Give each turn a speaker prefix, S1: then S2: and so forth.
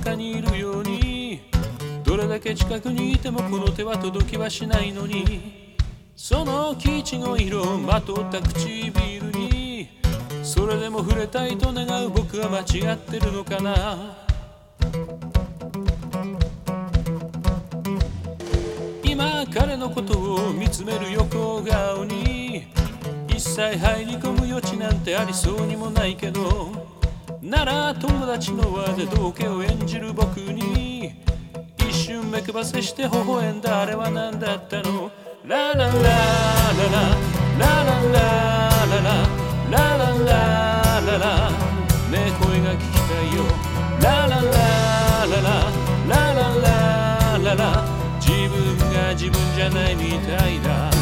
S1: 中にいるように、どれだけ近くにいてもこの手は届きはしないのに、その生地の色をまとった唇に、それでも触れたいと願う僕は間違ってるのかな。今彼のことを見つめる横顔に、一切入り込む余地なんてありそうにもないけど、なら友達の輪で道化を演じる僕に一瞬目配せして微笑んだあれは何だったの。ララララララララララララララ、ねえ声が聞きたいよ。ララララララララララ、自分が自分じゃないみたいだ。